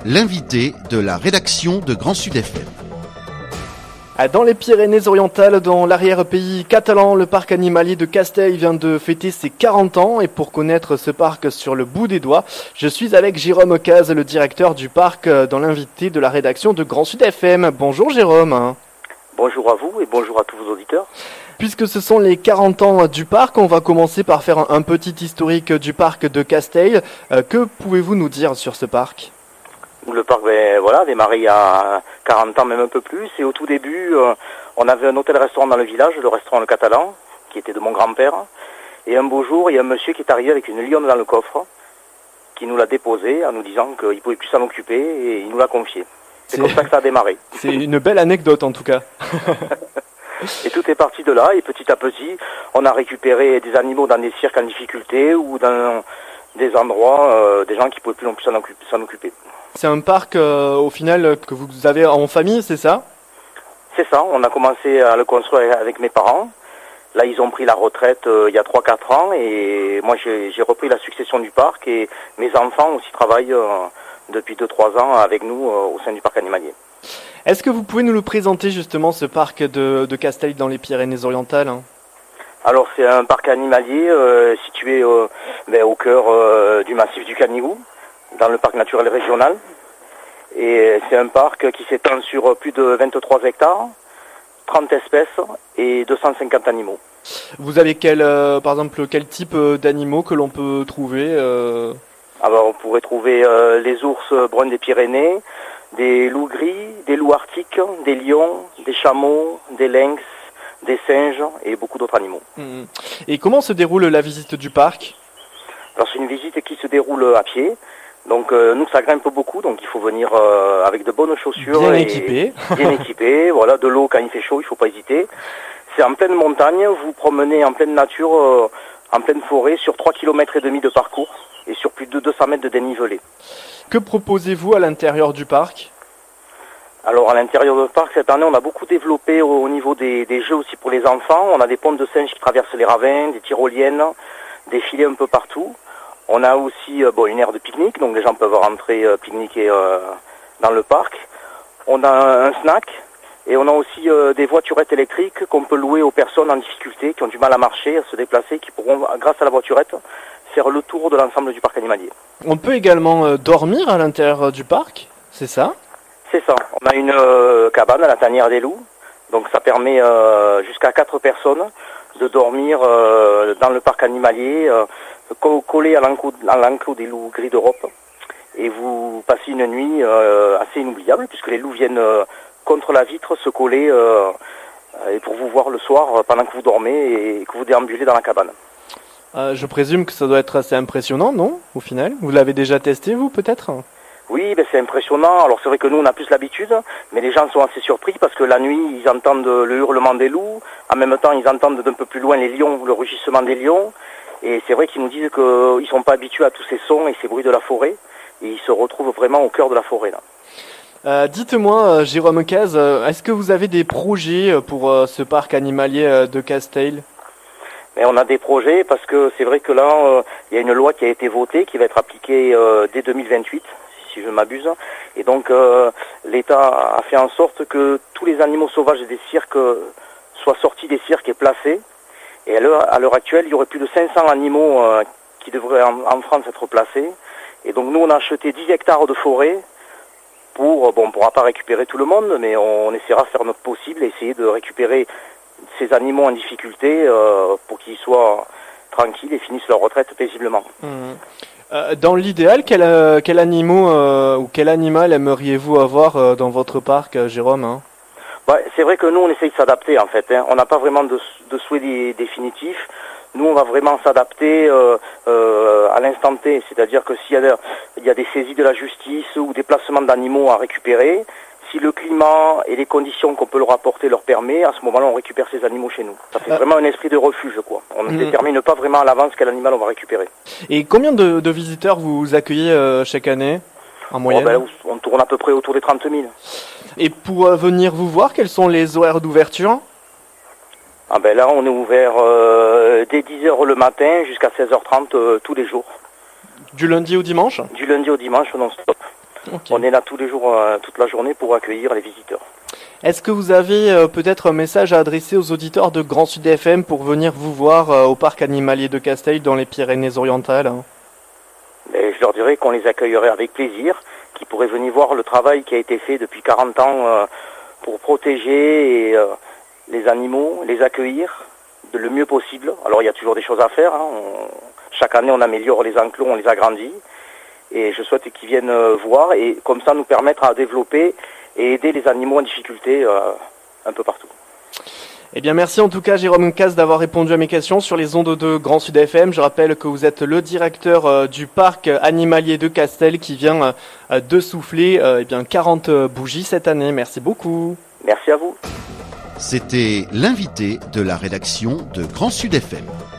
l'invité de la rédaction de Grand Sud FM. Dans les Pyrénées-Orientales, dans l'arrière-pays catalan, le parc animalier de Castells vient de fêter ses 40 ans. Et pour connaître ce parc sur le bout des doigts, je suis avec Jérôme Caz, le directeur du parc, dans l'invité de la rédaction de Grand Sud FM. Bonjour Jérôme. Bonjour à vous et bonjour à tous vos auditeurs. Puisque ce sont les 40 ans du parc, on va commencer par faire un petit historique du parc de Castells. Que pouvez-vous nous dire sur ce parc ? Le parc a démarré il y a 40 ans, même un peu plus. Et au tout début, on avait un hôtel-restaurant dans le village, le restaurant Le Catalan, qui était de mon grand-père. Et un beau jour, il y a un monsieur qui est arrivé avec une lionne dans le coffre, qui nous l'a déposée en nous disant qu'il ne pouvait plus s'en occuper et il nous l'a confié. C'est comme ça que ça a démarré. C'est une belle anecdote en tout cas. Et tout est parti de là, et petit à petit, on a récupéré des animaux dans des cirques en difficulté ou dans des endroits, des gens qui ne pouvaient plus non plus s'en occuper. C'est un parc, au final, que vous avez en famille, c'est ça ? C'est ça, on a commencé à le construire avec mes parents. Là, ils ont pris la retraite il y a 3-4 ans, et moi, j'ai repris la succession du parc, et mes enfants aussi travaillent depuis 2-3 ans avec nous au sein du parc animalier. Est-ce que vous pouvez nous le présenter justement, ce parc de Castells dans les Pyrénées-Orientales ? Alors c'est un parc animalier situé au cœur du massif du Canigou, dans le parc naturel régional. Et c'est un parc qui s'étend sur plus de 23 hectares, 30 espèces et 250 animaux. Vous avez par exemple quel type d'animaux que l'on peut trouver Alors on pourrait trouver les ours bruns des Pyrénées, des loups gris, des loups arctiques, des lions, des chameaux, des lynx, des singes et beaucoup d'autres animaux. Et comment se déroule la visite du parc ? Alors c'est une visite qui se déroule à pied. Donc nous ça grimpe beaucoup, donc il faut venir avec de bonnes chaussures. Bien équipé. Bien équipé, voilà, de l'eau quand il fait chaud, il faut pas hésiter. C'est en pleine montagne, vous vous promenez en pleine nature, en pleine forêt, sur 3,5 km de parcours et sur plus de 200 mètres de dénivelé. Que proposez-vous à l'intérieur du parc ? Alors à l'intérieur du parc, cette année, on a beaucoup développé au niveau des jeux aussi pour les enfants. On a des ponts de singes qui traversent les ravins, des tyroliennes, des filets un peu partout. On a aussi une aire de pique-nique, donc les gens peuvent rentrer pique-niquer dans le parc. On a un snack et on a aussi des voiturettes électriques qu'on peut louer aux personnes en difficulté, qui ont du mal à marcher, à se déplacer, qui pourront, grâce à la voiturette, faire le tour de l'ensemble du parc animalier. On peut également dormir à l'intérieur du parc, c'est ça ? C'est ça. On a une cabane à la tanière des loups, donc ça permet jusqu'à 4 personnes de dormir dans le parc animalier, collé à l'enclos des loups gris d'Europe. Et vous passez une nuit assez inoubliable, puisque les loups viennent contre la vitre se coller et pour vous voir le soir pendant que vous dormez et que vous déambulez dans la cabane. Je présume que ça doit être assez impressionnant, non ? Au final, vous l'avez déjà testé, vous, peut-être ? Oui, c'est impressionnant. Alors c'est vrai que nous, on a plus l'habitude, mais les gens sont assez surpris parce que la nuit, ils entendent le hurlement des loups. En même temps, ils entendent d'un peu plus loin les lions, le rugissement des lions. Et c'est vrai qu'ils nous disent qu'ils ne sont pas habitués à tous ces sons et ces bruits de la forêt. Et ils se retrouvent vraiment au cœur de la forêt, là. Dites-moi, Jérôme Caz, est-ce que vous avez des projets pour ce parc animalier de Castells ? Mais on a des projets parce que c'est vrai que là, il y a une loi qui a été votée, qui va être appliquée dès 2028, si je ne m'abuse. Et donc, l'État a fait en sorte que tous les animaux sauvages des cirques soient sortis des cirques et placés. Et à l'heure actuelle, il y aurait plus de 500 animaux qui devraient en France être placés. Et donc nous, on a acheté 10 hectares de forêt on ne pourra pas récupérer tout le monde, mais on essaiera de faire notre possible et essayer de récupérer ces animaux en difficulté pour qu'ils soient tranquilles et finissent leur retraite paisiblement. Dans l'idéal, quel animal aimeriez-vous avoir dans votre parc, Jérôme ? C'est vrai que nous, on essaye de s'adapter en fait. On n'a pas vraiment de souhait définitif. Nous, on va vraiment s'adapter à l'instant T. C'est-à-dire que s'il y a des saisies de la justice ou des placements d'animaux à récupérer, si le climat et les conditions qu'on peut leur apporter leur permet, à ce moment-là, on récupère ces animaux chez nous. Ça fait vraiment un esprit de refuge, quoi. On ne détermine pas vraiment à l'avance quel animal on va récupérer. Et combien de visiteurs vous accueillez chaque année, en moyenne ? On tourne à peu près autour des 30 000. Et pour venir vous voir, quels sont les horaires d'ouverture ? Là, on est ouvert dès 10h le matin jusqu'à 16h30 tous les jours. Du lundi au dimanche ? Du lundi au dimanche, non-stop. Okay. On est là tous les jours, toute la journée pour accueillir les visiteurs. Est-ce que vous avez peut-être un message à adresser aux auditeurs de Grand Sud FM pour venir vous voir au parc animalier de Casteil dans les Pyrénées-Orientales? Et je leur dirais qu'on les accueillerait avec plaisir, qu'ils pourraient venir voir le travail qui a été fait depuis 40 ans pour protéger les animaux, les accueillir le mieux possible. Alors il y a toujours des choses à faire, hein. Chaque année on améliore les enclos, on les agrandit, et je souhaite qu'ils viennent voir et comme ça nous permettre à développer et aider les animaux en difficulté un peu partout. Eh bien merci en tout cas Jérôme Casse d'avoir répondu à mes questions sur les ondes de Grand Sud FM. Je rappelle que vous êtes le directeur du parc animalier de Castel qui vient de souffler 40 bougies cette année. Merci beaucoup. Merci à vous. C'était l'invité de la rédaction de Grand Sud FM.